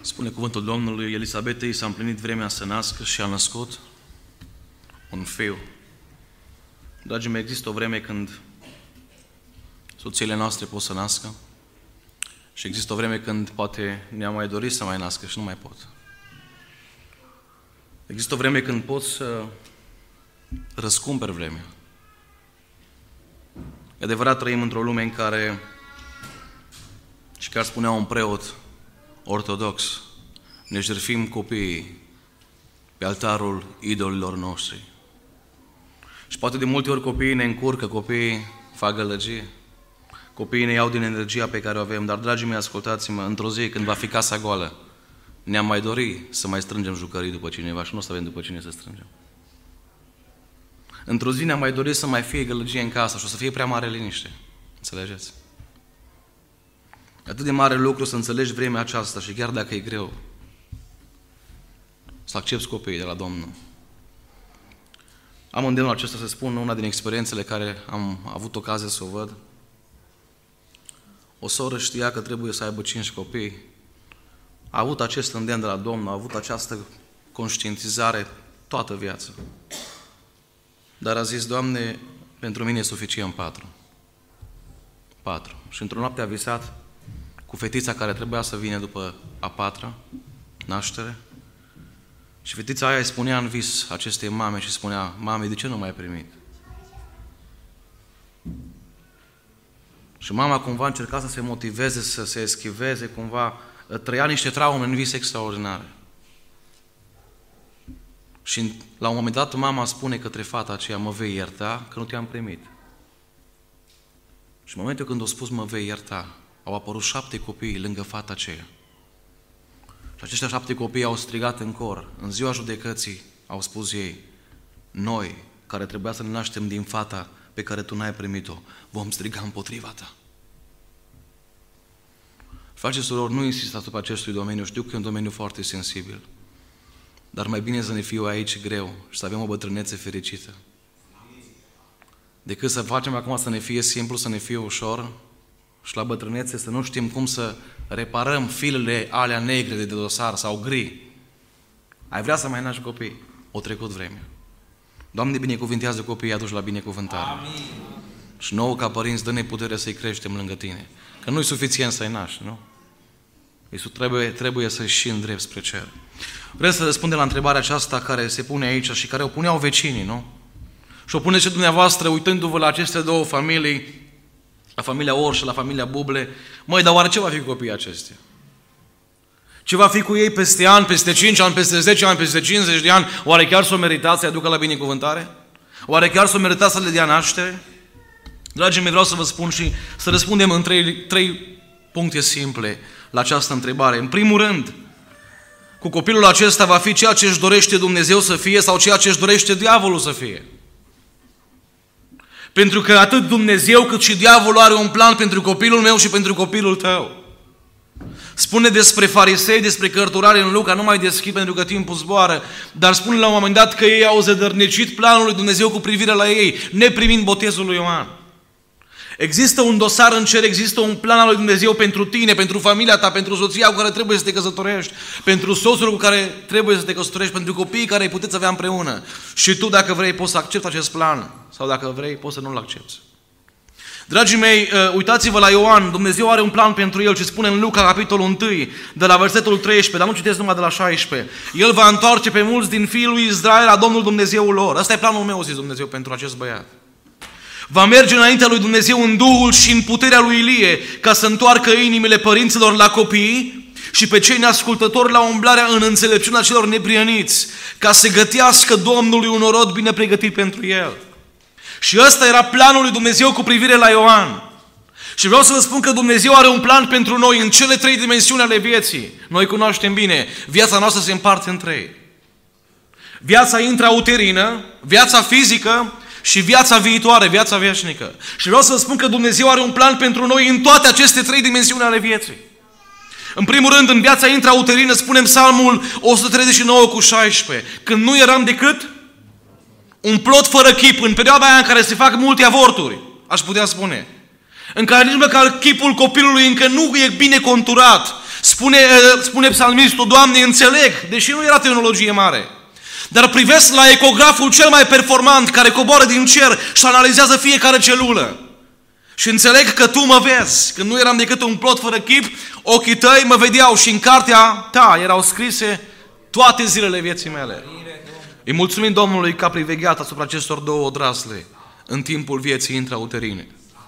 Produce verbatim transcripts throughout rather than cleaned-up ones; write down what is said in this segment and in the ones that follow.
Spune cuvântul Domnului, Elisabetei s-a împlinit vremea să nască și a născut un fiu. Dragii mei, există o vreme când soțiile noastre pot să nască și există o vreme când poate ne-am mai dorit să mai nască și nu mai pot. Există o vreme când poți să răscumperi vremea. E adevărat, trăim într-o lume în care, și chiar spunea un preot ortodox, ne jertfim copiii pe altarul idolilor noștri. Și poate de multe ori copiii ne încurcă, copiii fac gălăgie, copiii ne iau din energia pe care o avem, dar, dragii mei, ascultați-mă, într-o zi când va fi casa goală, ne-am mai dori să mai strângem jucării după cineva și nu o să avem după cine să strângem. Într-o zi ne-am mai dorit să mai fie gălăgie în casă și o să fie prea mare liniște. Înțelegeți? Atât de mare lucru să înțelegi vremea aceasta și chiar dacă e greu, să accepți copiii de la Domnul. Am îndemnul acesta să spun una din experiențele care am avut ocazia să o văd. O soră știa că trebuie să aibă cinci copii. A avut acest îndemn de la Domnul, a avut această conștientizare toată viața. Dar a zis, Doamne, pentru mine e suficient patru. Patru. Și într-o noapte a visat cu fetița care trebuia să vină după a patra naștere. Și fetița aia îi spunea în vis acestei mame și spunea, mame, de ce nu m-ai primit? Și mama cumva încerca să se motiveze, să se eschiveze, cumva trăia niște traume în vis extraordinare. Și la un moment dat mama spune către fata aceea, mă vei ierta că nu te-am primit. Și în momentul când a spus mă vei ierta, au apărut șapte copii lângă fata aceea. Și aceștia șapte copii au strigat în cor. În ziua judecății au spus ei, noi, care trebuia să ne naștem din fata pe care tu n-ai primit-o, vom striga împotriva ta. Frați și surori, nu insist asupra acestui domeniu, știu că e un domeniu foarte sensibil, dar mai bine să ne fie aici greu și să avem o bătrânețe fericită, decât să facem acum să ne fie simplu, să ne fie ușor și la bătrânețe să nu știm cum să reparăm filele alea negre de dosar sau gri. Ai vrea să mai naști copii? O trecut vremea. Doamne, binecuvintează copiii aduși la binecuvântare. Amin. Și nouă, ca părinți, dă-ne putere să-i creștem lângă tine. Că nu e suficient să-i naști, nu? Iisus trebuie, trebuie să-i și îndrept spre cer. Vreau să răspundem la întrebarea aceasta care se pune aici și care o puneau vecinii, nu? Și o puneți și dumneavoastră, uitându-vă la aceste două familii, la familia Or și la familia Buble. Măi, dar oare ce va fi cu copiii acestea? Ce va fi cu ei peste ani, peste cinci ani, peste zece ani, peste cincizeci de ani? Oare chiar s-o merita să-i aducă la binecuvântare? Oare chiar s-o merita să le dea naștere? Dragii mei, vreau să vă spun și să răspundem în trei, trei puncte simple la această întrebare. În primul rând, cu copilul acesta va fi ceea ce își dorește Dumnezeu să fie sau ceea ce își dorește diavolul să fie. Pentru că atât Dumnezeu cât și diavolul are un plan pentru copilul meu și pentru copilul tău. Spune despre farisei, despre cărturare în Luca, nu mai deschid pentru că timpul zboară, dar spune la un moment dat că ei au zădărnicit planul lui Dumnezeu cu privire la ei, neprimind botezul lui Ioan. Există un dosar în cer, există un plan al lui Dumnezeu pentru tine, pentru familia ta, pentru soția cu care trebuie să te căsătorești, pentru soțul cu care trebuie să te căsătorești, pentru copiii care îi puteți avea împreună. Și tu, dacă vrei, poți să accepti acest plan sau dacă vrei, poți să nu-l accepti. Dragii mei, uitați-vă la Ioan, Dumnezeu are un plan pentru el și spune în Luca, capitolul unu, de la versetul treisprezece, dar nu citesc numai de la șaisprezece. El va întoarce pe mulți din fiii lui Israel la Domnul Dumnezeul lor. Ăsta e planul meu, zis Dumnezeu, pentru acest băiat. Va merge înaintea lui Dumnezeu în Duhul și în puterea lui Ilie, ca să întoarcă inimile părinților la copii și pe cei neascultători la umblarea în înțelepciunea celor neprieniți, ca să gătească Domnului un orod bine pregătit pentru el. Și ăsta era planul lui Dumnezeu cu privire la Ioan. Și vreau să vă spun că Dumnezeu are un plan pentru noi în cele trei dimensiuni ale vieții. Noi cunoaștem bine, viața noastră se împarte în trei. Viața intrauterină, viața fizică și viața viitoare, viața veșnică. Și vreau să vă spun că Dumnezeu are un plan pentru noi în toate aceste trei dimensiuni ale vieții. În primul rând, în viața intrauterină, spunem Psalmul o sută treizeci și nouă cu șaisprezece, când nu eram decât un plot fără chip, în perioada aia în care se fac multe avorturi, aș putea spune, în care nici măcar chipul copilului încă nu e bine conturat, Spune, spune psalmistul, Doamne, înțeleg, deși nu era tehnologie mare, dar privesc la ecograful cel mai performant care coboară din cer și analizează fiecare celulă. Și înțeleg că Tu mă vezi. Când nu eram decât un plot fără chip, ochii Tăi mă vedeau și în cartea Ta erau scrise toate zilele vieții mele. Îi mulțumim Domnului că a privegheat asupra acestor două odrasle în timpul vieții intrauterine.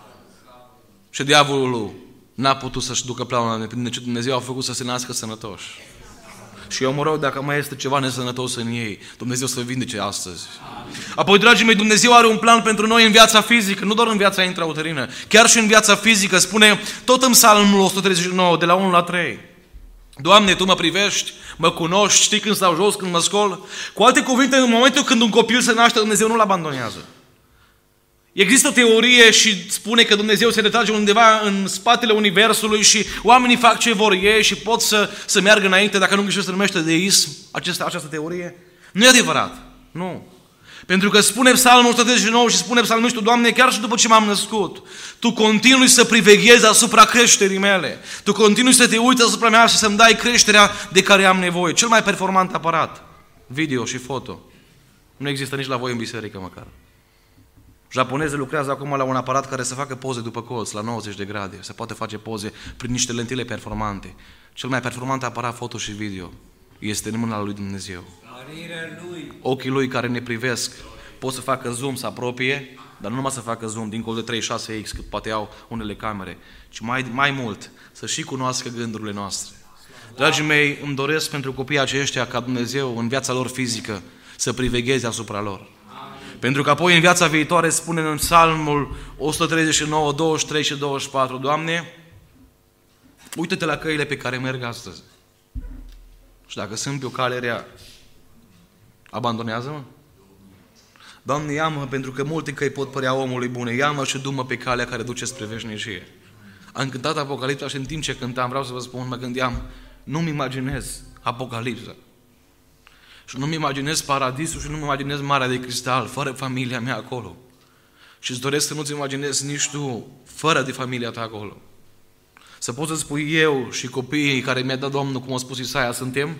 Și diavolul n-a putut să-și ducă planul prin ce Dumnezeu a făcut să se nască sănătoși. Și eu mă rog, dacă mai este ceva nesănătos în ei, Dumnezeu să vindece astăzi. Apoi, dragii mei, Dumnezeu are un plan pentru noi în viața fizică, nu doar în viața intrauterină, chiar și în viața fizică. Spune tot în Psalmul o sută treizeci și nouă, de la unu la trei. Doamne, Tu mă privești, mă cunoști, știi când stau jos, când mă scol. Cu alte cuvinte, în momentul când un copil se naște, Dumnezeu nu-l abandonează. Există o teorie și spune că Dumnezeu se retrage undeva în spatele universului și oamenii fac ce vor ei și pot să, să meargă înainte, dacă nu greșesc se numește deism, această, această teorie. Nu e adevărat. Nu. Pentru că spune Psalmul o sută treizeci și nouă și spune psalmistul, Doamne, chiar și după ce m-am născut, Tu continui să priveghezi asupra creșterii mele. Tu continui să te uiți asupra mea și să-mi dai creșterea de care am nevoie. Cel mai performant aparat, video și foto. Nu există nici la voi în biserică măcar. Japonezii lucrează acum la un aparat care să facă poze după colț, la nouăzeci de grade. Se poate face poze prin niște lentile performante. Cel mai performant aparat foto și video este în mâna lui Dumnezeu. Ochii Lui care ne privesc pot să facă zoom, să apropie, dar nu numai să facă zoom dincolo de treizeci și șase X, cât poate au unele camere, ci mai, mai mult, să și cunoască gândurile noastre. Dragii mei, îmi doresc pentru copiii aceștia ca Dumnezeu în viața lor fizică să privegheze asupra lor. Pentru că apoi în viața viitoare spune în Psalmul o sută treizeci și nouă, douăzeci și trei și douăzeci și patru, Doamne, uită-te la căile pe care merg astăzi. Și dacă sunt pe o cale rea, abandonează-mă? Doamne, ia-mă, pentru că multe căi pot părea omului bune, ia-mă și du-mă pe calea care duce spre veșnicie. Am cântat Apocalipsa și în timp ce cântam, vreau să vă spun, mă gândeam, nu-mi imaginez Apocalipsa. Și nu-mi imaginez paradisul și nu-mi imaginez Marea de Cristal, fără familia mea acolo. Și îți doresc să nu-ți imaginezi nici tu, fără de familia ta acolo. Să poți să spui eu și copiii care mi-a dat Domnul, cum a spus Isaia, suntem?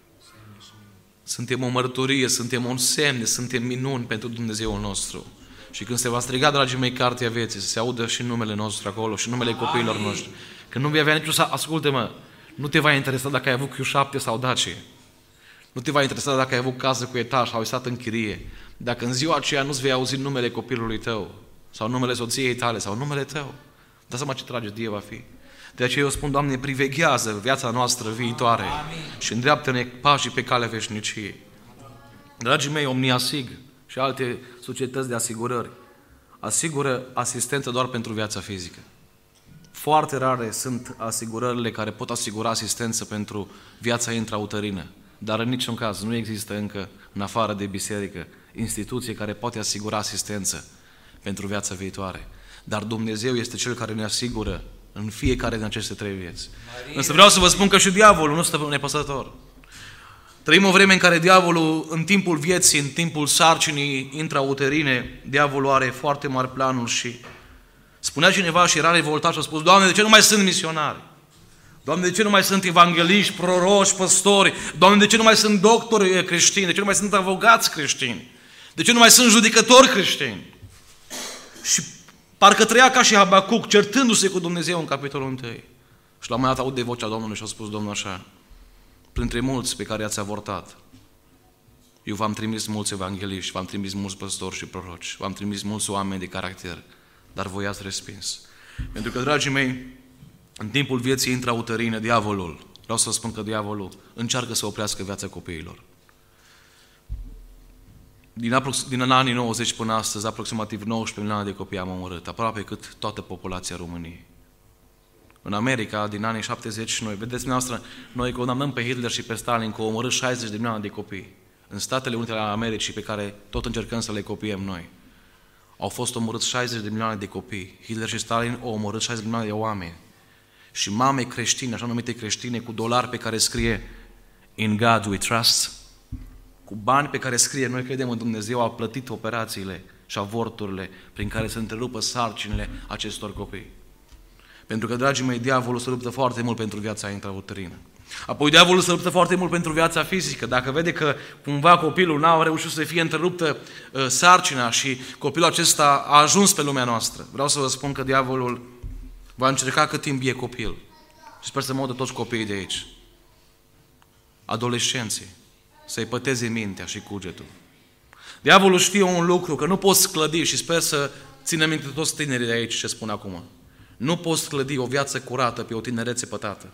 Suntem o mărturie, suntem un semn, suntem minuni pentru Dumnezeul nostru. Și când se va striga, dragii mei, cartea vieții, să se audă și numele nostru acolo și numele copiilor noștri. Când nu vei avea niciun... Ascultă-mă, nu te va interesa dacă ai avut Q șapte sau Dacia. Nu te va interesa dacă ai avut casă cu etaj sau ai stat în chirie. Dacă în ziua aceea nu-ți vei auzi numele copilului tău sau numele soției tale sau numele tău, dați seama ce tragedie va fi. De aceea eu spun, Doamne, priveghează viața noastră viitoare. Amin. Și îndreaptă-ne pașii pe calea veșniciei. Dragii mei, Omniasig și alte societăți de asigurări asigură asistență doar pentru viața fizică. Foarte rare sunt asigurările care pot asigura asistență pentru viața intrauterină. Dar în niciun caz nu există încă, în afară de biserică, instituție care poate asigura asistență pentru viața viitoare. Dar Dumnezeu este Cel care ne asigură în fiecare din aceste trei vieți. Maria. Însă vreau să vă spun că și diavolul nu stă nepăsător. Trăim o vreme în care diavolul, în timpul vieții, în timpul sarcinii intrauterine, diavolul are foarte mari planuri și spunea cineva și era revoltat și a spus, Doamne, de ce nu mai sunt misionari? Doamne, de ce nu mai sunt evangeliști, proroși, păstori? Doamne, de ce nu mai sunt doctori creștini? De ce nu mai sunt avocați creștini? De ce nu mai sunt judecători creștini? Și parcă trăia ca și Habacuc, certându-se cu Dumnezeu în capitolul unu. Și la un moment dat aud de vocea Domnului și a spus Domnul așa, printre mulți pe care i-ați avortat, eu v-am trimis mulți evangeliști, v-am trimis mulți păstori și proroci, v-am trimis mulți oameni de caracter, dar voi ați respins. Pentru că, dragii mei, în timpul vieții intrauterine, diavolul, vreau să vă spun că diavolul încearcă să oprească viața copiilor. Din, aprox- din anii nouăzeci până astăzi, aproximativ nouăsprezece milioane de copii am omorât, aproape cât toată populația României. În America, din anii șaptezeci, noi, vedeți dumneavoastră, noi condamnăm pe Hitler și pe Stalin că au omorât șaizeci de milioane de copii. În Statele Unite ale Americii, pe care tot încercăm să le copiem noi, au fost omorât șaizeci de milioane de copii. Hitler și Stalin au omorât șaizeci de milioane de oameni. Și mame creștine, așa numite creștine, cu dolari pe care scrie In God we trust, cu bani pe care scrie Noi credem în Dumnezeu, au plătit operațiile și avorturile prin care se întrerupă sarcinile acestor copii. Pentru că, dragii mei, diavolul se luptă foarte mult pentru viața intrauterină. Apoi diavolul se luptă foarte mult pentru viața fizică. Dacă vede că cumva copilul n-a reușit să fie întreruptă uh, sarcina și copilul acesta a ajuns pe lumea noastră, vreau să vă spun că diavolul va încerca cât timp e copil. Și sper să mă audă toți copiii de aici. Adolescenții. Să-i păteze mintea și cugetul. Diavolul știe un lucru, că nu poți clădi, și sper să țină minte toți tinerii de aici ce spun acum. Nu poți clădi o viață curată pe o tinerețe pătată.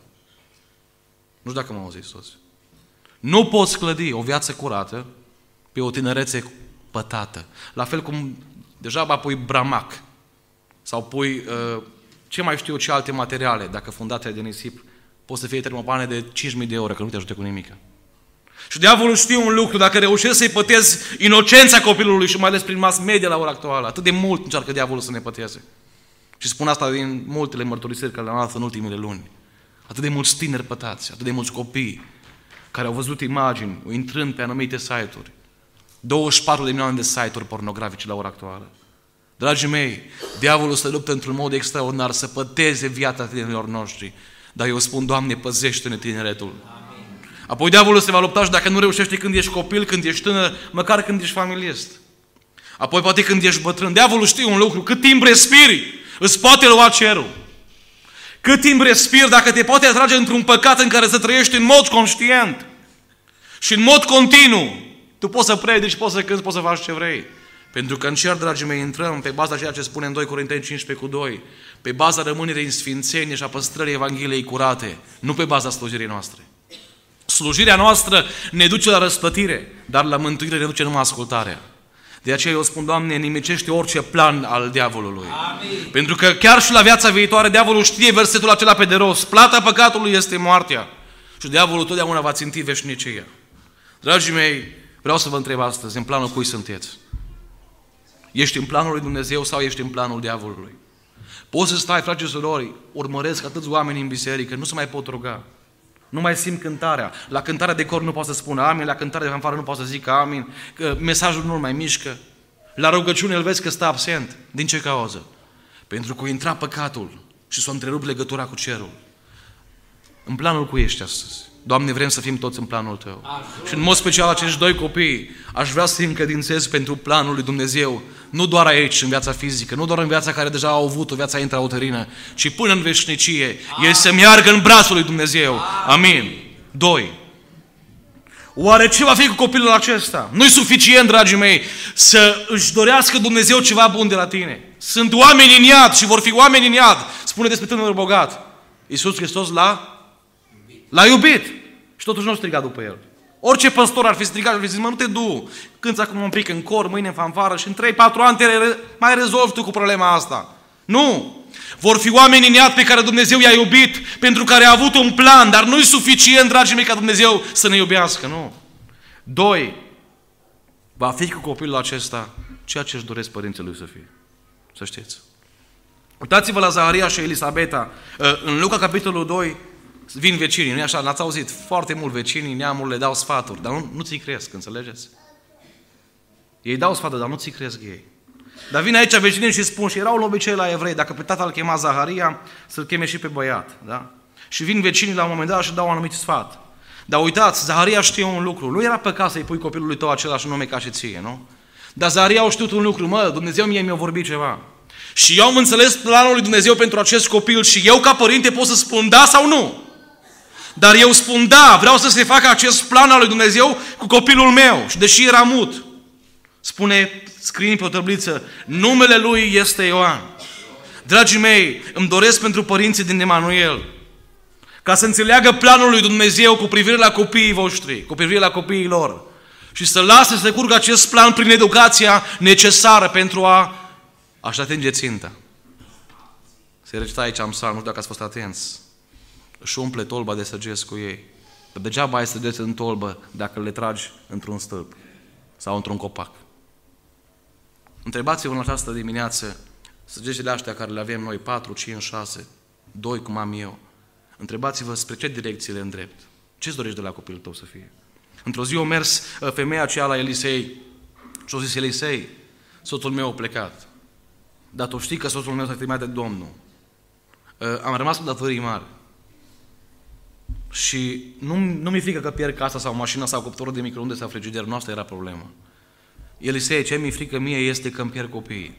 Nu știu dacă mă auziți toți. Nu poți clădi o viață curată pe o tinerețe pătată. La fel cum degeaba pui bramac sau pui uh, ce mai știu eu, ce alte materiale, dacă fundate de nisip, pot să fie termopane de cinci mii de euro, că nu te ajute cu nimic. Și diavolul știe un lucru, dacă reușești să-i pătezi inocența copilului și mai ales prin mass media la ora actuală, atât de mult încearcă diavolul să ne păteze. Și spun asta din multele mărturisiri care le-am luat în ultimele luni. Atât de mulți tineri pătați, atât de mulți copii care au văzut imagini intrând pe anumite site-uri. douăzeci și patru de milioane de site-uri pornografice la ora actuală. Dragii mei, diavolul se luptă într-un mod extraordinar să păteze viața tinerilor noștri. Dar eu spun, Doamne, păzește-ne tineretul. Amin. Apoi diavolul se va lupta și dacă nu reușești când ești copil, când ești tânăr, măcar când ești familist. Apoi poate când ești bătrân. Diavolul știe un lucru, cât timp respiri, îți poate lua cerul. Cât timp respiri, dacă te poate atrage într-un păcat în care să trăiești în mod conștient și în mod continuu, tu poți să predici, poți să cânți, poți să faci ce vrei. Pentru că în cer, dragii mei, intrăm pe baza ceea ce spune în doi Corinteni cincisprezece cu doi, pe baza rămânerii în sfințenie și a păstrării Evangheliei curate, nu pe baza slujirii noastre. Slujirea noastră ne duce la răsplătire, dar la mântuire ne duce numai ascultarea. De aceea eu spun, Doamne, nimicește orice plan al diavolului. Amin. Pentru că chiar și la viața viitoare, diavolul știe versetul acela pe de rost. Plata păcatului este moartea. Și diavolul totdeauna va ținti veșnicia. Dragii mei, vreau să vă întreb astăzi, în planul cui sunteți? Ești în planul lui Dumnezeu sau ești în planul diavolului? Poți să stai, frate și surori, urmăresc atâți oameni în biserică, nu se mai pot ruga. Nu mai simt cântarea. La cântarea de cor nu poate să spună amin, la cântarea de fanfară nu poate să zică amin, că mesajul nu-l mai mișcă. La rugăciune îl vezi că stă absent. Din ce cauză? Pentru că a intrat păcatul și s-a întrerupt legătura cu cerul. În planul cui ești astăzi? Doamne, vrem să fim toți în planul Tău. Ajută. Și în mod special acești doi copii, aș vrea să-i încredințez pentru planul lui Dumnezeu, nu doar aici, în viața fizică, nu doar în viața care deja au avut o viața intrauterină, ci până în veșnicie, ei să meargă în brațul lui Dumnezeu. Amin. Doi. Oare ce va fi cu copilul acesta? Nu-i suficient, dragii mei, să își dorească Dumnezeu ceva bun de la tine. Sunt oameni în iad și vor fi oameni în iad. Spune despre tânărul bogat. Iisus Hristos l-a L-a iubit. Și totuși nu striga după el. Orice păstor ar fi strigat, ar fi zis, mă, nu te du, cânți acum un pic în cor, mâine în fanfară și în trei patru ani te re- mai rezolvi tu cu problema asta. Nu! Vor fi oameni în iad pe care Dumnezeu i-a iubit, pentru care a avut un plan, dar nu-i suficient, dragii mei, ca Dumnezeu să ne iubească, nu. Doi, va fi cu copilul acesta ceea ce își doresc părinții lui să fie. Să știți. Uitați-vă la Zaharia și Elisabeta. În Luca, capitolul doi, vin vecinii, nu-i așa? N-ați auzit? Foarte mult vecinii, neamurile dau sfaturi, dar nu, nu ți-i cresc, înțelegeți? Ei dau sfaturi, dar nu ți-i cresc ei. Dar vin aici vecinii și spun, și era un obicei la evrei, dacă pe tata îl chema Zaharia, să-l cheme și pe băiat, da? Și vin vecinii la un moment dat și dau un anumit sfat. Dar uitați, Zaharia știe un lucru, nu era păcat să-i pui copilului tău același nume ca și ție, nu? Dar Zaharia au știut un lucru, mă, Dumnezeu mie mi-a vorbit ceva. Și eu am înțeles planul lui Dumnezeu pentru acest copil și eu ca părinte pot să spun da sau nu. Dar eu spun da, vreau să se facă acest plan al lui Dumnezeu cu copilul meu. Și deși era mut, spune, scrie pe o tabliță, numele lui este Ioan. Dragii mei, îmi doresc pentru părinții din Emanuel ca să înțeleagă planul lui Dumnezeu cu privire la copiii voștri, cu privire la copiii lor. Și să lase să curgă acest plan prin educația necesară pentru a așa atinge ținta. Se recita aici în psalm, nu știu dacă ați fost atenți. Își umple tolba de săgeți cu ei. Dar degeaba ai săgeți în tolbă dacă le tragi într-un stâlp sau într-un copac. Întrebați-vă în această dimineață săgețile astea care le avem noi, patru, cinci, șase, doi, cum am eu. Întrebați-vă spre ce direcție le îndrept. Ce-ți dorești de la copilul tău să fie? Într-o zi a mers femeia aceea la Elisei și a zis, Elisei, soțul meu a plecat. Dar tu știi că soțul meu s-a trimat de Domnul. am rămas cu datorii mari. Și nu, nu mi-e frică că pierd casa sau mașina sau cuptorul de microunde sau frigider, nu asta era problema. Elisei, ce mi-e frică mie este că îmi pierd copiii.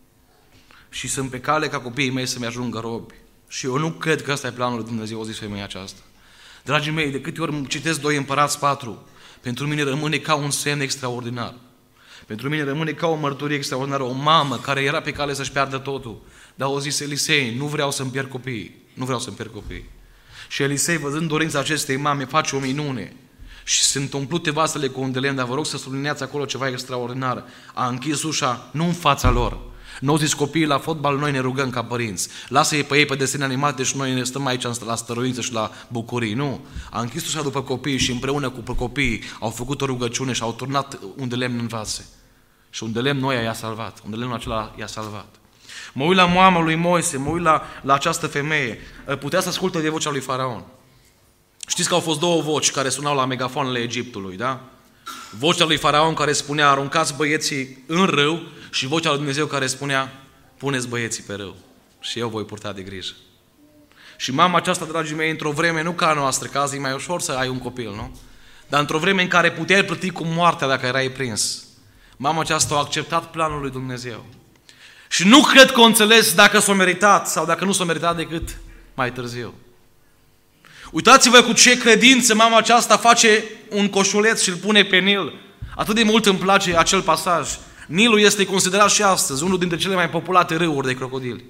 Și sunt pe cale ca copiii mei să-mi ajungă robi. Și eu nu cred că ăsta e planul lui Dumnezeu, o zis femeia aceasta. Dragii mei, de câte ori citesc doi Împărați patru, pentru mine rămâne ca un semn extraordinar. Pentru mine rămâne ca o mărturie extraordinară, o mamă care era pe cale să-și piardă totul. Dar o zis Elisei, nu vreau să-mi pierd copiii, nu vreau să-mi pierd copiii. Și Elisei, văzând dorința acestei mame, face o minune. Și sunt umplute vasele cu un de lemn, dar vă rog să subliniați acolo ceva extraordinar. A închis ușa, nu în fața lor. Nu au zis copiii la fotbal, noi ne rugăm ca părinți. Lasă-i pe ei pe desene animate și noi ne stăm aici la stăruință și la bucurii. Nu. A închis ușa după copii și împreună cu copiii au făcut o rugăciune și au turnat un de lemn în vase. Și un de lemn noi i-a salvat. Un de lemn acela i-a salvat. Mă uit la mama lui Moise, mă uit la, la această femeie. Putea să asculte de vocea lui Faraon. Știți că au fost două voci care sunau la megafoanele Egiptului, da? Vocea lui Faraon care spunea, aruncați băieții în râu, și vocea lui Dumnezeu care spunea, puneți băieții pe râu și eu voi purta de grijă. Și mama aceasta, dragii mei, într-o vreme, nu ca a noastră, că azi e mai ușor să ai un copil, nu? Dar într-o vreme în care puteai plăti cu moartea dacă erai prins, mama aceasta a acceptat planul lui Dumnezeu. Și nu cred că o înțeles dacă s-o meritat sau dacă nu s-o meritat decât mai târziu. Uitați-vă cu ce credință mama aceasta face un coșuleț și îl pune pe Nil. Atât de mult îmi place acel pasaj. Nilul este considerat și astăzi unul dintre cele mai populate râuri de crocodili.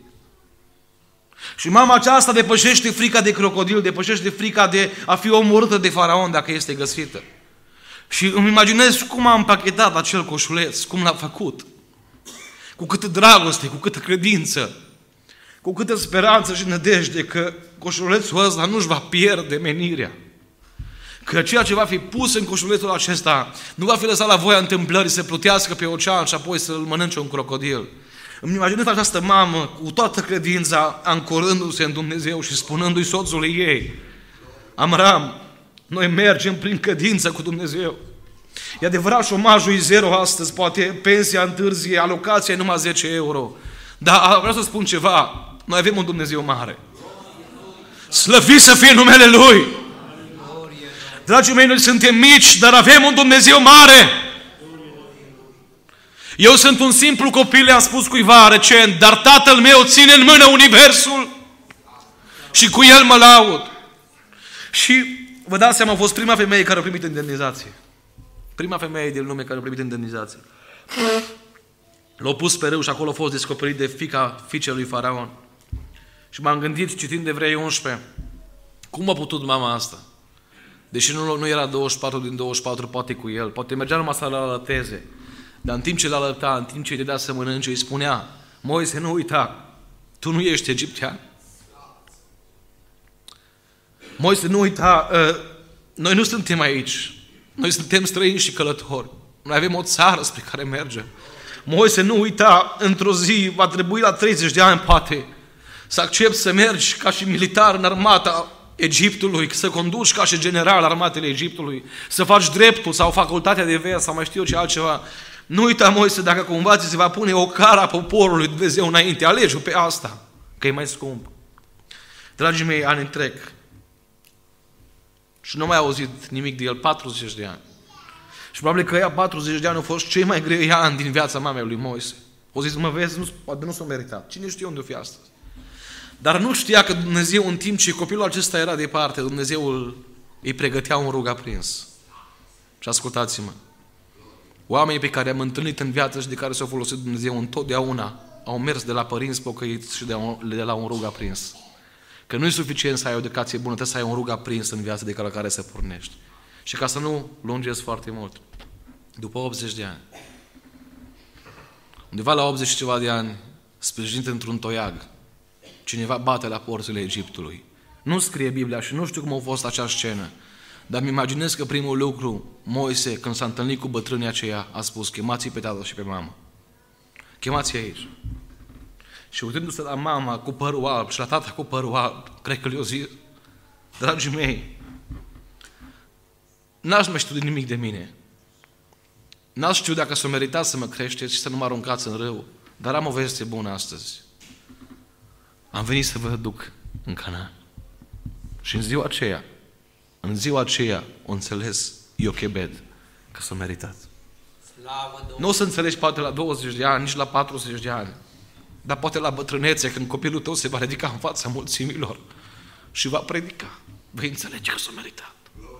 Și mama aceasta depășește frica de crocodil, depășește frica de a fi omorâtă de Faraon dacă este găsită. Și îmi imaginez cum a împachetat acel coșuleț, cum l-a făcut. Cu câtă dragoste, cu câtă credință, cu câtă speranță și nădejde că coșulețul ăsta nu-și va pierde menirea. Că ceea ce va fi pus în coșulețul acesta nu va fi lăsat la voia întâmplării să plutească pe ocean și apoi să-l mănânce un crocodil. Îmi imaginez această mamă cu toată credința ancorându-se în Dumnezeu și spunându-i soțului ei, Amram, noi mergem prin credință cu Dumnezeu. E adevărat, șomajul e zero astăzi, poate pensia întârzie, alocația e numai zece euro. Dar vreau să spun ceva, noi avem un Dumnezeu mare. Slăvit să fie numele Lui! Dragii mei, noi suntem mici, dar avem un Dumnezeu mare. Eu sunt un simplu copil, le-am spus cuiva recent, dar Tatăl meu ține în mână universul și cu El mă laud. Și vă dați seama, a fost prima femeie care a primit indemnizație. Prima femeie din lume care a primit indemnizație. L-a pus pe râu și acolo a fost descoperit de fiica fiicei lui Faraon. Și m-am gândit, citind Evrei unsprezece, cum a putut mama asta? Deși nu, nu era douăzeci și patru din douăzeci și patru, poate cu el, poate mergea numai să-l alăteze. Dar în timp ce l-alăta, în timp ce îi dădea să mănânce, îi spunea, Moise, nu uita, tu nu ești egiptean. Moise, nu uita, uh, noi nu suntem aici. Noi suntem străini și călători. Noi avem o țară spre care mergem. Moise, nu uita, într-o zi va trebui la treizeci de ani, poate, să accepti să mergi ca și militar în armata Egiptului, să conduci ca și general armatele Egiptului, să faci dreptul sau facultatea de vers sau mai știu eu ce altceva. Nu uita, Moise, dacă cumva ți se va pune o cara a poporului Dumnezeu înainte, alege-o pe asta, că e mai scump. Dragii mei, ani întrec. Și nu mai auzit nimic de el patruzeci de ani. Și probabil că ea patruzeci de ani au fost cei mai grei ani din viața mamei lui Moise. O zis, mă vezi, nu, poate nu s-o meritat. Cine știe unde o fi astăzi? Dar nu știa că Dumnezeu, în timp ce copilul acesta era departe, Dumnezeu îi pregătea un rug aprins. Și ascultați-mă, oamenii pe care am întâlnit în viață și de care s-a folosit Dumnezeu întotdeauna au mers de la părinți pocăiți și de, un, de la un rug aprins. Că nu e suficient să ai o educație bună, trebuie să ai un rug aprins în viață de la care să pornești. Și ca să nu lungesc foarte mult, după optzeci de ani, undeva la optzeci și ceva de ani, sprijinit într-un toiag, cineva bate la porțile Egiptului. Nu scrie Biblia și nu știu cum a fost acea scenă, dar îmi imaginez că primul lucru, Moise, când s-a întâlnit cu bătrânii aceia, a spus, chemați-i pe tată și pe mamă. Chemați-i aici. Și uitându-se la mama cu părul alb și la tata cu părul alb, cred că le-o zis, dragii mei, n-aș mai știu de nimic de mine. N-aș știu dacă s-o meritat să mă creșteți și să nu mă aruncați în râu, dar am o veste bună astăzi. Am venit să vă duc în Canaan. Și în ziua aceea, în ziua aceea, o înțeles Iochebed că s-a meritat. Nu o să înțelegi poate la douăzeci de ani, nici la patruzeci de ani, dar poate la bătrânețe, când copilul tău se va ridica în fața mulțimilor și va predica, vei înțelege că s-a meritat.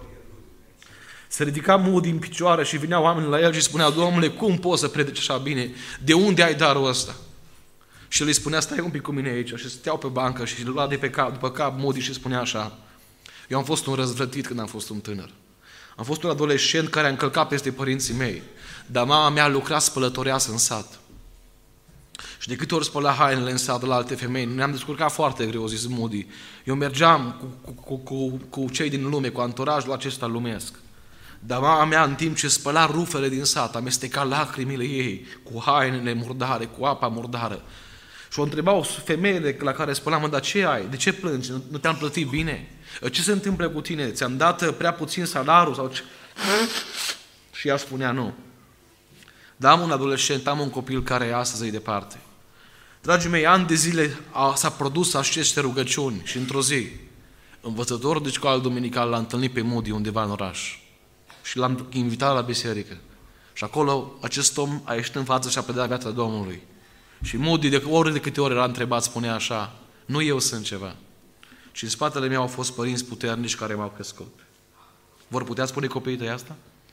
Se ridica Moody în picioare și vineau oamenii la el și spuneau: Domnule, cum poți să predici așa bine? De unde ai darul ăsta? Și el îi spunea: stai un pic cu mine aici. Și stăteau pe bancă și îl lua de pe cap, după cap Moody și spunea așa: eu am fost un răzvrătit când am fost un tânăr. Am fost un adolescent care a încălcat peste părinții mei, dar mama mea lucra spălătoreasă în sat. Și de câte ori spăla hainele în sat la alte femei, ne-am descurcat foarte greu, zis Moody. Eu mergeam cu, cu, cu, cu cei din lume, cu anturajul acesta lumesc. Dar mama mea, în timp ce spăla rufele din sat, amesteca lacrimile ei cu hainele murdare, cu apa murdară. Și o întrebau femeile la care spălam: dar ce ai? De ce plângi? Nu te-am plătit bine? Ce se întâmplă cu tine? Ți-am dat prea puțin salariu? Sau ce? Și ea spunea: nu. Dar am un adolescent, am un copil care astăzi e departe. Dragii mei, ani de zile a, s-a produs aceste rugăciuni și într-o zi, învățătorul de școală dominical l-a întâlnit pe Moody undeva în oraș și l-am invitat la biserică. Și acolo acest om a ieșit în față și a predat viața Domnului. Și Moody, de ori de câte ori era întrebat, spunea așa: nu eu sunt ceva, ci în spatele meu au fost părinți puternici care m-au crescut. Vor putea spune copiii tăi asta?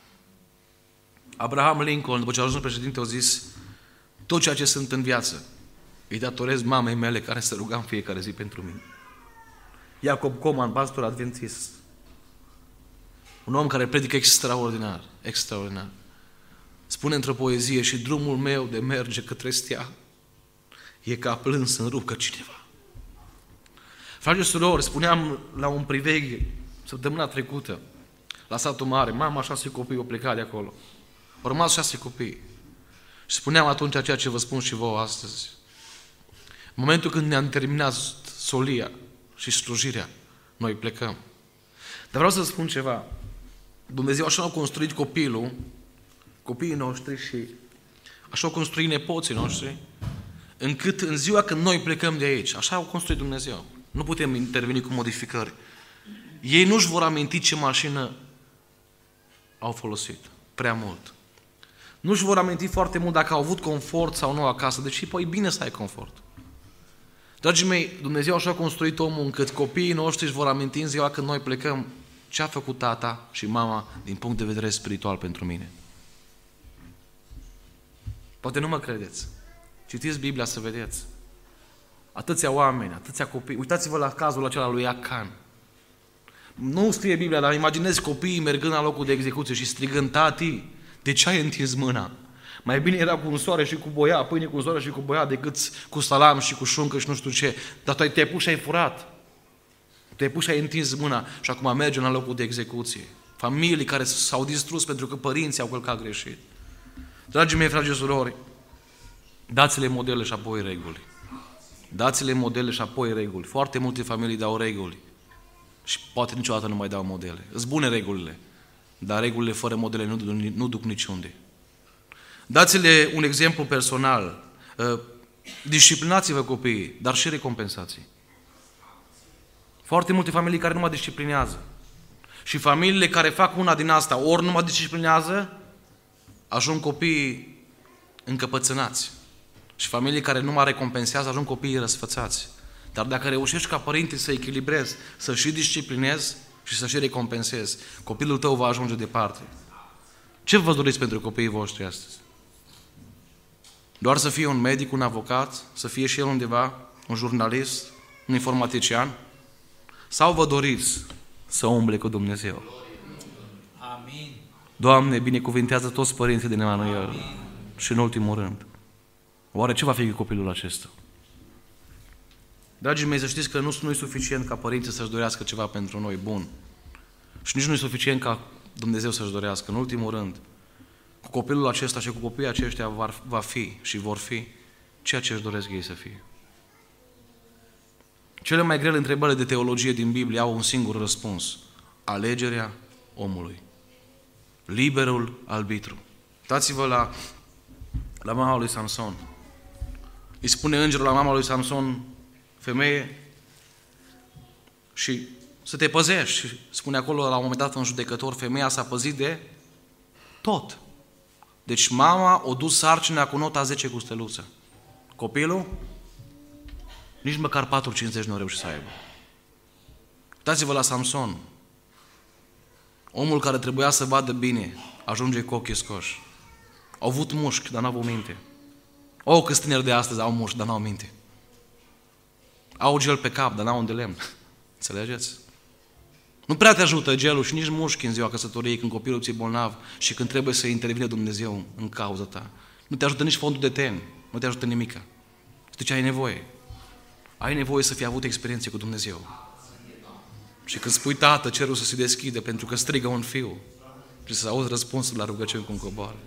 Abraham Lincoln, după ce a ajuns președinte, a zis: tot ceea ce sunt în viață îi datorez mamei mele care se ruga în fiecare zi pentru mine. Jacob Coman, pastor adventist, un om care predică extraordinar, extraordinar, spune într-o poezie: și drumul meu de merge către stea e ca plâns în rugă cineva. Frate și surori, spuneam la un priveghe săptămâna trecută, la satul mare, mama, șase copii au plecat de acolo. Au rămas șase copii. Și spuneam atunci ceea ce vă spun și vouă astăzi. În momentul când ne-am terminat solia și slujirea, noi plecăm. Dar vreau să spun ceva. Dumnezeu așa a construit copilul, copiii noștri, și așa au construit nepoții noștri, încât în ziua când noi plecăm de aici, așa au construit Dumnezeu. Nu putem interveni cu modificări. Ei nu-și vor aminti ce mașină au folosit. Prea mult. Nu-și vor aminti foarte mult dacă au avut confort sau nu acasă. Deci păi, e bine să ai confort. Dragii mei, Dumnezeu așa a construit omul încât copiii noștri își vor aminti în ziua când noi plecăm ce a făcut tata și mama din punct de vedere spiritual pentru mine. Poate nu mă credeți. Citiți Biblia să vedeți. Atâția oameni, atâția copii. Uitați-vă la cazul acela lui Acan. Nu scrie Biblia, dar imaginezi copiii mergând la locul de execuție și strigând: tati, de ce ai întins mâna? Mai bine era cu un soare și cu boia, pâine cu un soare și cu boia, decât cu salam și cu șuncă și nu știu ce. Dar tu te-ai pus și ai furat. Te-ai pus și ai întins mâna și acum mergem la locul de execuție. Familii care s-au distrus pentru că părinții au călcat greșit. Dragii mei, frate și surori, dați-le modele și apoi reguli. Dați-le modele și apoi reguli. Foarte multe familii dau reguli și poate niciodată nu mai dau modele. Îs bune regulile, dar regulile fără modele nu, nu duc niciunde. Dați-le un exemplu personal. Disciplinați-vă copiii, dar și recompensați. Foarte multe familii care nu mă disciplinează. Și familiile care fac una din asta, ori nu mă disciplinează, ajung copiii încăpățânați. Și familii care nu mă recompensează, ajung copiii răsfățați. Dar dacă reușești ca părinte să echilibrezi, să și disciplinezi și să și recompensezi, copilul tău va ajunge departe. Ce vă doriți pentru copiii voștri astăzi? Doar să fie un medic, un avocat, să fie și el undeva, un jurnalist, un informatician? Sau vă doriți să umble cu Dumnezeu? Amin. Doamne, binecuvintează toți părinții din Emanuel. Și în ultimul rând, oare ce va fi copilul acesta? Dragii mei, să știți că nu, nu e suficient ca părinții să-și dorească ceva pentru noi bun. Și nici nu e suficient ca Dumnezeu să-și dorească. În ultimul rând, cu copilul acesta și cu copiii aceștia va, va fi și vor fi ceea ce își doresc ei să fie. Cele mai grele întrebări de teologie din Biblie au un singur răspuns: alegerea omului. Liberul arbitru. Uitați-vă la, la mama lui Samson. Îi spune îngerul la mama lui Samson: femeie, și să te păzești. Și spune acolo la un moment dat în judecător, femeia s-a păzit de tot. Deci mama o dus sarcina cu nota zece cu steluță. Copilul nici măcar patru cincizeci nu a reușit să aibă. Uitați-vă la Samson. Omul care trebuia să vadă bine ajunge cu ochii scoși. Au avut mușchi, dar n-au avut minte. O, câți tineri de astăzi au mușchi, dar n-au minte. Au gel pe cap, dar n-au un de lemn. Înțelegeți? Nu prea te ajută gelul și nici mușchi în ziua căsătoriei, când copilul ți-e bolnav și când trebuie să intervine Dumnezeu în cauza ta. Nu te ajută nici fondul de ten, nu te ajută nimica. Știi ce ai nevoie? Ai nevoie să fii avut experiențe cu Dumnezeu. Și când spui tată, cerul să se deschide pentru că strigă un fiu și să auzi răspunsul la rugăciuni cum coboară.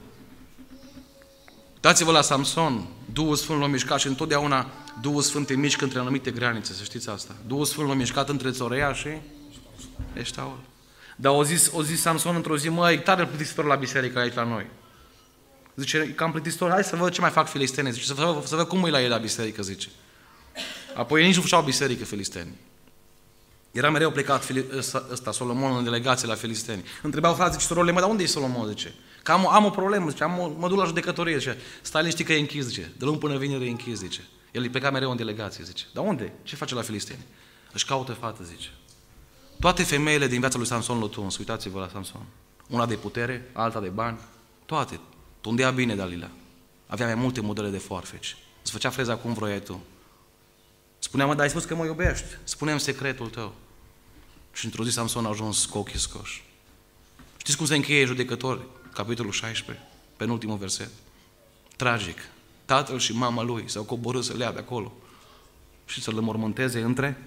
Uitați-vă la Samson, Duhul Sfânt l-a mișcat și întotdeauna Duhul Sfânt te mișcă între anumite granițe, să știți asta. Duhul Sfânt l-a mișcat între Țorea și Eștaol. Dar o zis, o zis Samson într-o zi, măi, tare plictisitor la biserică aici la noi. Zice, cam plictisitor, hai să văd ce mai fac filistenii. Zice, să văd, să văd cum e la ei la biserică, zice. Apoi ei nici nu făceau biserică filisteni. Era mereu plecat ăsta, Solomon, în delegație la filisteni. Întrebau frații și surorile, mă, dar unde e Solomon, zice? Că am, am o problemă, zice, am o, mă duc la judecătorie, zice. Stai liniștit că e închis, zice. De luni până vineri e închis, zice. El îi pleca mereu în delegație, zice. Dar unde? Ce face la filisteni? Își caută fată, zice. Toate femeile din viața lui Samson l-au tuns, uitați-vă la Samson. Una de putere, alta de bani, toate. Tundea bine Dalila. Avea mai multe modele de foarfeci. Îți făcea freza cum vroiai tu. Spunea, mă, dar ai spus că mă iubești. Spune-mi secretul tău. Și într-o zi Samson a ajuns cu ochii scoși. Știți cum se încheie Judecători? Capitolul șaisprezece, penultimul verset. Tragic. Tatăl și mama lui s-au coborât să le ia de acolo și să-l înmormânteze între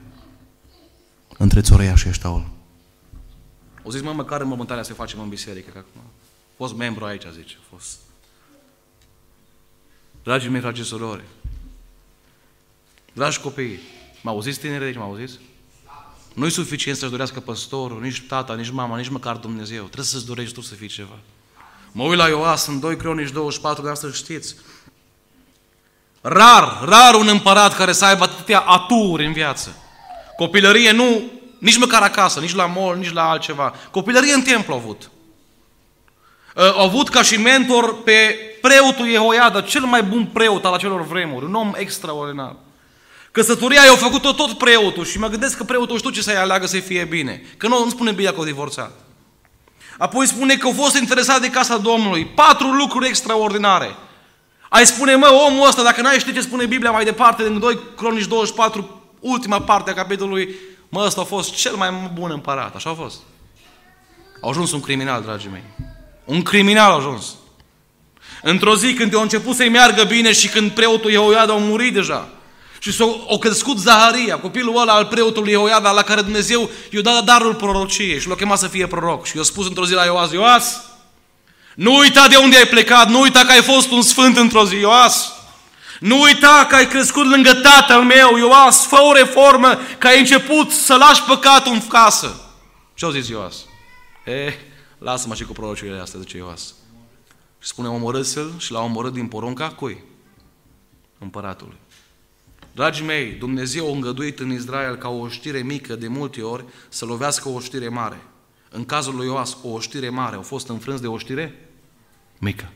între Țorea și Eștaol. O zis, mă, măcar înmormântarea se facem în biserică, că acum a fost membru aici, zice. A fost. Dragii mei, dragi surori, dragi copii, m-auziți tineri aici, m-auziți? Nu-i suficient să-și dorească păstorul, nici tata, nici mama, nici măcar Dumnezeu. Trebuie să-ți dorești tu să fii ceva. Mă uit la Ioas, în doi Cronici douăzeci și patru, de asta știți. Rar, rar un împărat care să aibă atâtea aturi în viață. Copilărie nu, nici măcar acasă, nici la mall, nici la altceva. Copilărie în templu au avut. Au avut ca și mentor pe preotul Jehoiada, cel mai bun preot al acelor vremuri, un om extraordinar. Căsătoria i-a făcut-o tot preotul și mă gândesc că preotul știu ce să-i aleagă să fie bine. Că nu, nu spune Biblia că au divorțat. Apoi spune că au fost interesat de casa Domnului. Patru lucruri extraordinare. Ai spune, mă, omul ăsta, dacă n-ai ști ce spune Biblia mai departe, în doi Cronici douăzeci și patru, ultima parte a capitolului, mă, ăsta a fost cel mai bun împărat. Așa a fost. A ajuns un criminal, dragii mei. Un criminal a ajuns. Într-o zi când a început să-i meargă bine și când preotul Jehoiada a murit deja, și s-a crescut Zaharia, copilul ăla al preotului Jehoiada, la care Dumnezeu i-a dat darul prorociei și l-a chemat să fie proroc. Și i-a spus într-o zi la Ioas, Ioas, nu uita de unde ai plecat, nu uita că ai fost un sfânt într-o zi, Ioas. Nu uita că ai crescut lângă tatăl meu, Ioas, fă o reformă, că ai început să lași păcatul în casă. Ce-au zis Ioas? Eh, lasă-mă și cu prorociile astea, zice Ioas. Și spune, omorâți-l și l-a omorât din porunca cui? Împăratului. Dragii mei, Dumnezeu a îngăduit în Israel ca o știre mică de multe ori să lovească o știre mare. În cazul lui Ioas, o știre mare a fost înfrâns de o știre mică.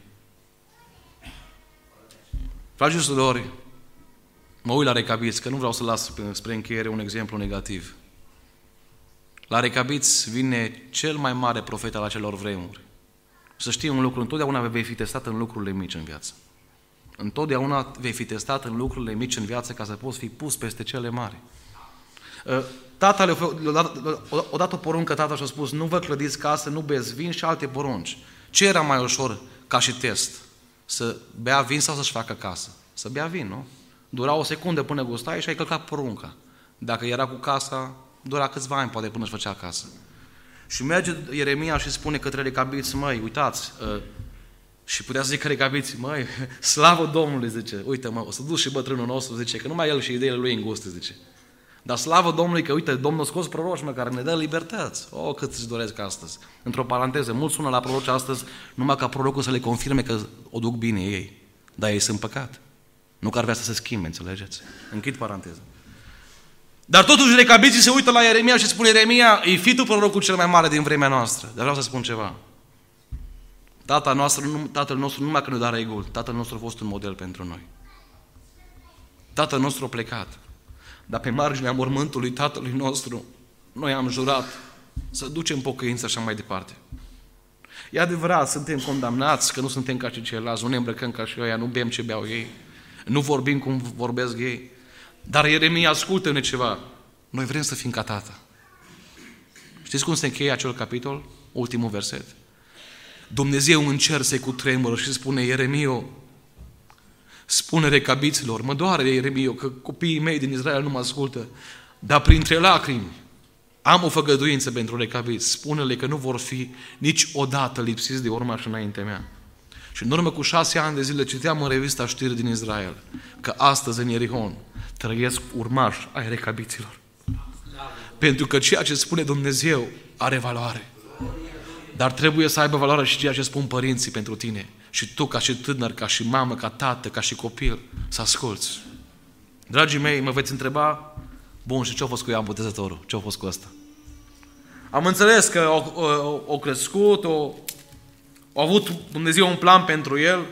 Frații și surori, mă uit la Recabiți, că nu vreau să las spre încheiere un exemplu negativ. La Recabiți vine cel mai mare profet al acelor vremuri. Să știi un lucru, întotdeauna vei fi testat în lucrurile mici în viață. Întotdeauna vei fi testat în lucrurile mici în viață ca să poți fi pus peste cele mari. Tata le-a dat, o dat o poruncă, tata și-a spus, nu vă clădiți casă, nu beți vin și alte porunci. Ce era mai ușor ca și test? Să bea vin sau să-și facă casă? Să bea vin, nu? Dura o secundă până gustai și ai călcat porunca. Dacă era cu casa, dura câțiva ani poate până își făcea casă. Și merge Ieremia și spune către Recabiți, măi, uitați, și putea să zică Recabiți, măi, slavă Domnului, zice, uite mă, o să duc și bătrânul nostru, zice, că numai el și ideile lui înguste, zice. Dar slavă Domnului că, uite, Domnul a scos proroci, mă, care ne dă libertăți. O, cât îți doresc astăzi. Într-o paranteză, mulți sună la proroci astăzi numai ca prorocul să le confirme că o duc bine ei. Dar ei sunt păcat. Nu că ar vrea să se schimbe, înțelegeți? Închid paranteză. Dar totuși recabiții se uită la Ieremia și spune: Ieremia, e fi tu prorocul cel mai mare din vremea noastră. Dar vreau să spun ceva. Tata noastră, tatăl nostru nu numai că ne da reguli, tatăl nostru a fost un model pentru noi. Tatăl nostru a plecat. Dar pe marginea mormântului tatălui nostru, noi am jurat să ducem pocăință așa mai departe. E adevărat, suntem condamnați, că nu suntem ca și ceilalți, nu ne îmbrăcăm ca și ăia, nu bem ce beau ei, nu vorbim cum vorbesc ei. Dar Ieremia, ascultă-ne ceva. Noi vrem să fim ca tata. Știți cum se încheie acel capitol? Ultimul verset. Dumnezeu în cer se cutremură și spune: Ieremio, spune recabiților, mă doare, Ieremio, că copiii mei din Israel nu mă ascultă, dar printre lacrimi am o făgăduință pentru recabiți. Spune-le că nu vor fi niciodată lipsiți de urmași înaintea mea. Și în urmă cu șase ani de zile citeam în revista Știri din Israel că astăzi în Ierihon trăiesc urmași ai recabiților. Pentru că ceea ce spune Dumnezeu are valoare. Dar trebuie să aibă valoare și ceea ce spun părinții pentru tine. Și tu, ca și tânăr, ca și mamă, ca tată, ca și copil, să asculți. Dragii mei, mă veți întreba: bun, și ce-a fost cu Ioan Botezătorul? Ce-a fost cu ăsta? Am înțeles că o crescut, o a avut Dumnezeu un plan pentru el,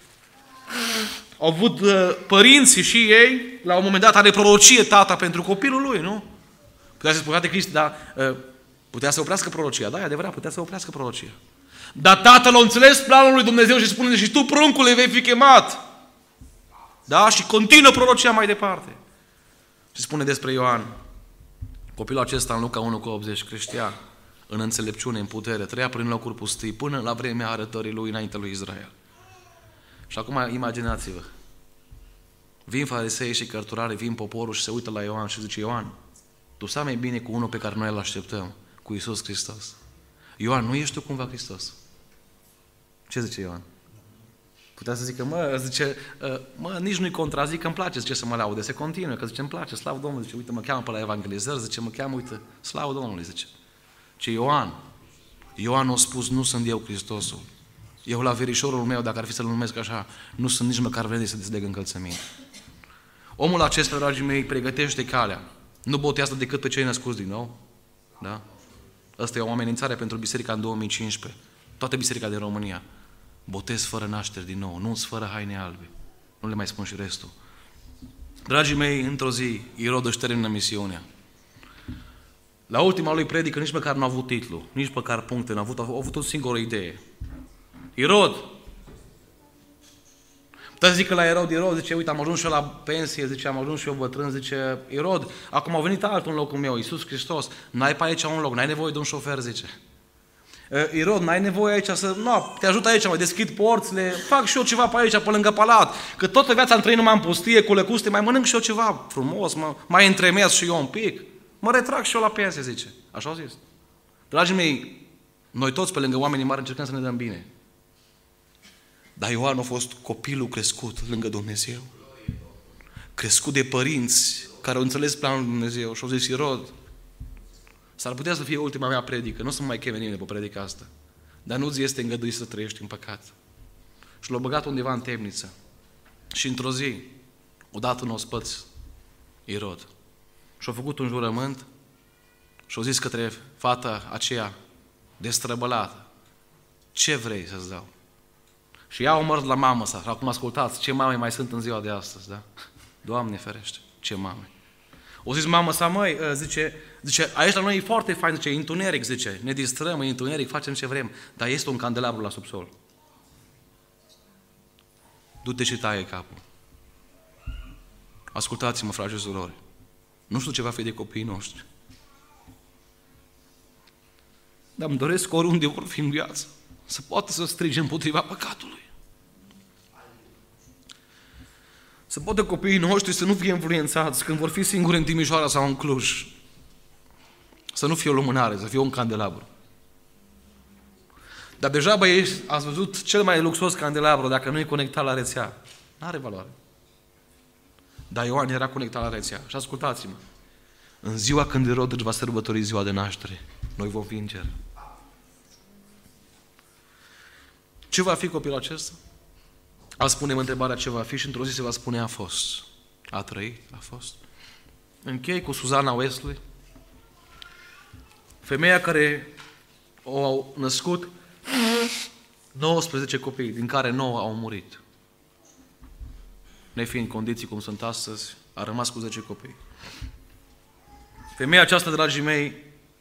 au avut părinții și ei, la un moment dat are prorocie tata pentru copilul lui, nu? Putea să spunea de Cristi, dar putea să oprească prorocia. Da, e adevărat, putea să oprească prorocia. Dar tatăl a înțeles planul lui Dumnezeu și spune: și tu, pruncule, vei fi chemat. Da? Și continuă prorocia mai departe. Și spune despre Ioan: copilul acesta în Luca unu cu optzeci creștea în înțelepciune, în putere, trăia prin locuri pustii până la vremea arătării lui înaintea lui Israel. Și acum imaginați-vă. Vin farisei și cărturare, vin poporul și se uită la Ioan și zice: Ioan, tu să mai bine cu unul pe care noi îl așteptăm, cu Iisus Hristos. Ioan, nu ești tu cumva Hristos? Ce zice Ioan? Putea să zică: mă, zice, mă, nici nu-i contrazic, că îmi place, zice, să mă laude. Se continuă, că zice, îmi place, slavă Domnului, zice, uite, mă cheamă pe la evangelizări, zice, mă cheamă, uite, slavă Domnului, zice. Ce Ioan? Ioan a spus: nu sunt eu Hristosul. Eu la verișorul meu, dacă ar fi să-l numesc așa, nu sunt nici măcar vrednic să dezleg încălțăminte. Omul acesta, dragii mei, pregătește calea. Nu botează decât pe cei născuți din nou. Da? Asta e o amenințare pentru biserica în două mii cincisprezece. Toată biserica din România. Botez fără nașteri din nou, nu fără haine albe. Nu le mai spun și restul. Dragii mei, într-o zi, Irod își termină misiunea. La ultima lui predică nici măcar nu a avut titlu, nici măcar puncte, n-a avut, a avut o singură idee. Irod! Putea să zică la Irod, Irod, zice, uite, am ajuns și eu la pensie, zice, am ajuns și eu bătrân, zice, Irod, acum a venit altul în locul meu, Iisus Hristos, n-ai pe aici un loc, n-ai nevoie de un șofer, zice. Irod, n-ai nevoie aici să, nu, te ajut aici, mă deschid porțile, fac și eu ceva pe aici, pe lângă palat, că toată viața am trăit numai în pustie, cu lăcuste, mai mănânc și eu ceva frumos, mă, mai întremez și eu un pic, mă retrag și eu la pensie, zice. Așa au zis. Dragii mei, noi toți pe lângă oamenii mari încercăm să ne dăm bine. Dar Ioan a fost copilul crescut lângă Dumnezeu. Crescut de părinți care au înțeles planul lui Dumnezeu și au zis: Irod, s-ar putea să fie ultima mea predică, nu o să mă mai cheme nimeni pe predica asta, dar nu-ți este îngăduit să trăiești în păcat. Și l-a băgat undeva în temniță. Și într-o zi, odată în ospăț, Irod, și-a făcut un jurământ și-a zis către fata aceea destrăbălată: ce vrei să-ți dau? Și ea a mers la mamă sa. Și acum ascultați, ce mame mai sunt în ziua de astăzi, da? Doamne ferește, ce mame. O zis mamă sa: măi, zice, zice, aici la noi e foarte fain, zice, întuneric, zice, ne distrăm, e întuneric, facem ce vrem, dar este un candelabru la subsol. Du-te și taie capul. Ascultați-mă, frate și surori, nu știu ce va fi de copiii noștri, dar îmi doresc oriunde vor fi în viață să poată să strige împotriva păcatului. Să poată copiii noștri să nu fie influențați când vor fi singuri în Timișoara sau în Cluj. Să nu fie o lumânare, să fie un candelabru. Dar degeaba ești, ați văzut cel mai luxos candelabru, dacă nu e conectat la rețea. N-are valoare. Dar Ioan era conectat la rețea. Și ascultați-mă, în ziua când Irod își va sărbători ziua de naștere, noi vom fi în cer. Ce va fi copilul acesta? Azi punem întrebarea ce va fi și într-o zi se va spune: a fost. A trăit? A fost. Închei cu Suzana Wesley, femeia care au născut nouăsprezece copii, din care nouă au murit. Nefiind condiții cum sunt astăzi, a rămas cu zece copii. Femeia aceasta, dragii mei,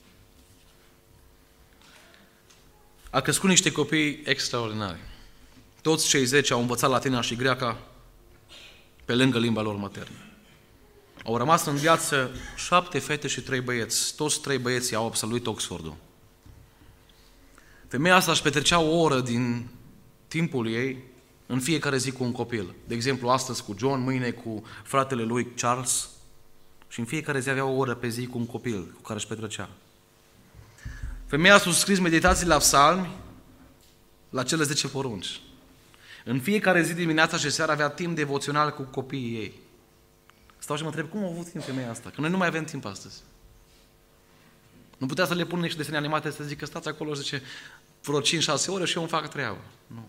a crescut niște copii extraordinari. Toți cei zece au învățat latina și greaca pe lângă limba lor maternă. Au rămas în viață șapte fete și trei băieți. Toți trei băieții au absolvit Oxfordul. Femeia asta își petrecea o oră din timpul ei în fiecare zi cu un copil. De exemplu, astăzi cu John, mâine cu fratele lui Charles. Și în fiecare zi avea o oră pe zi cu un copil cu care își petrecea. Femeia a suscris meditații la psalmi, la cele zece porunci. În fiecare zi, dimineața și seara, avea timp devoțional cu copiii ei. Stau și mă întreb, cum au avut timp femeia asta? Că noi nu mai avem timp astăzi. Nu putea să le pun niște desene animate să zică, stați acolo, zice, vreo cinci șase ore și eu îmi fac treabă. Nu.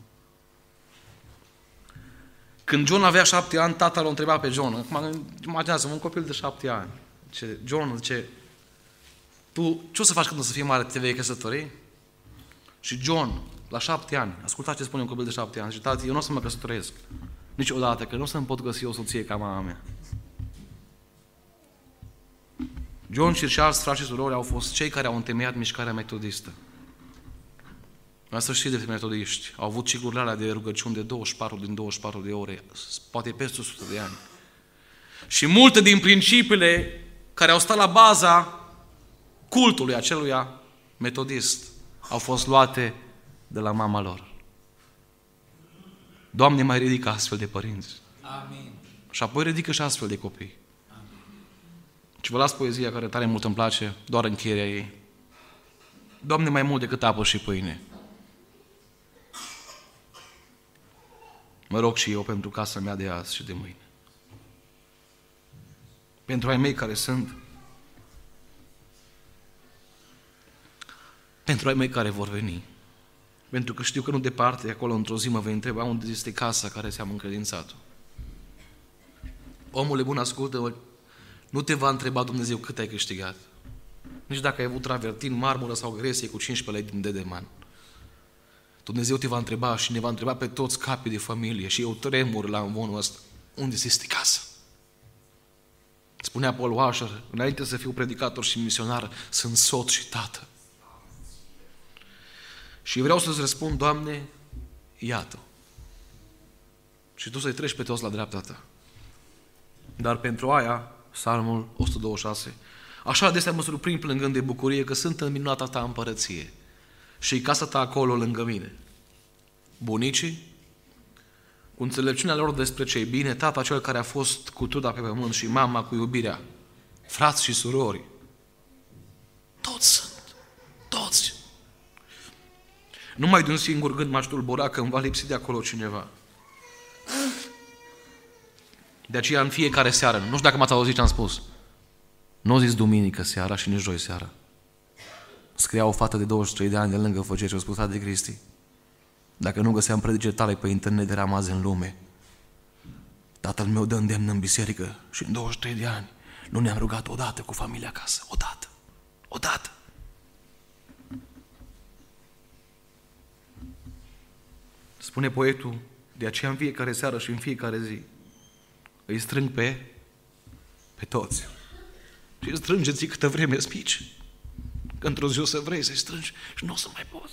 Când John avea șapte ani, tata l-a întrebat pe John. Acum, imaginează-vă, un copil de șapte ani. Zice, John, zice, tu ce o să faci când o să fii mare, te vei căsători? Și John, la șapte ani, ascultați ce spune un copil de șapte ani, zice, tati, eu nu o să mă căsătoresc niciodată, că nu o să-mi pot găsi o soție ca mama mea. John și Charles, frați și surori, au fost cei care au întemeiat mișcarea metodistă. Asta știți de metodiști. Au avut ciclurile alea de rugăciuni de douăzeci și patru din douăzeci și patru de ore, poate peste o sută de ani. Și multe din principiile care au stat la baza cultului aceluia metodist au fost luate de la mama lor. Doamne, mai ridică astfel de părinți. Amin. Și apoi ridică și astfel de copii. Și vă las poezia care tare mult îmi place, doar încheierea ei. Doamne, mai mult decât apă și pâine. Mă rog și eu pentru casa mea de azi și de mâine. Pentru ai mei care sunt. Pentru ai mei care vor veni. Pentru că știu că nu departe, acolo într-o zi mă vei întreba unde este casa care ți-am încredințat-o. Omule bun, ascultă-mă, nu te va întreba Dumnezeu cât ai câștigat. Nici dacă ai avut travertin, marmură sau gresie cu cincisprezece lei din Dedeman. Dumnezeu te va întreba și ne va întreba pe toți capii de familie și eu tremur la învonul ăsta. Unde este casa? Spunea Paul Washer, înainte să fiu predicator și misionar, sunt soț și tată. Și vreau să-ți răspund, Doamne, iată. Și Tu să-i treci pe toți la dreapta Ta. Dar pentru aia, Psalmul o sută douăzeci și șase, așa adesea mă surprind plângând de bucurie că sunt în minunata Ta împărăție și casa Ta acolo lângă mine. Bunicii, cu înțelepciunea lor despre ce-i bine, tata cel care a fost cu truda pe pământ și mama cu iubirea, frați și surori, toți sunt, toți. Numai de un singur gând m-aș tulbura că îmi va lipsi de acolo cineva. De aceea în fiecare seară, nu știu dacă m-ați auzit ce am spus, nu zis duminică seara și nici joi seara. Scria o fată de douăzeci și trei de ani de lângă făcea ce a spus de Cristi. Dacă nu găseam prediceri tale pe internet, eram azi în lume. Tatăl meu dă îndemn în biserică și în douăzeci și trei de ani nu ne-am rugat odată cu familia acasă. Odată. Odată. Spune poetul, de aceea în fiecare seară și în fiecare zi îi strâng pe, pe toți. Și îi strângeți câtă vreme spici. Că într-o zi o să vrei să-i strângi și nu o să mai poți.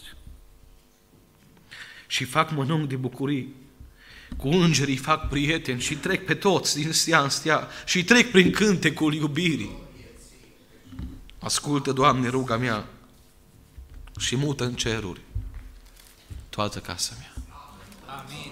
Și fac mănânc de bucurii. Cu îngerii fac prieteni și trec pe toți din stea în stea și trec prin cântecul iubirii. Ascultă, Doamne, ruga mea și mută în ceruri toată casa mea. Amin.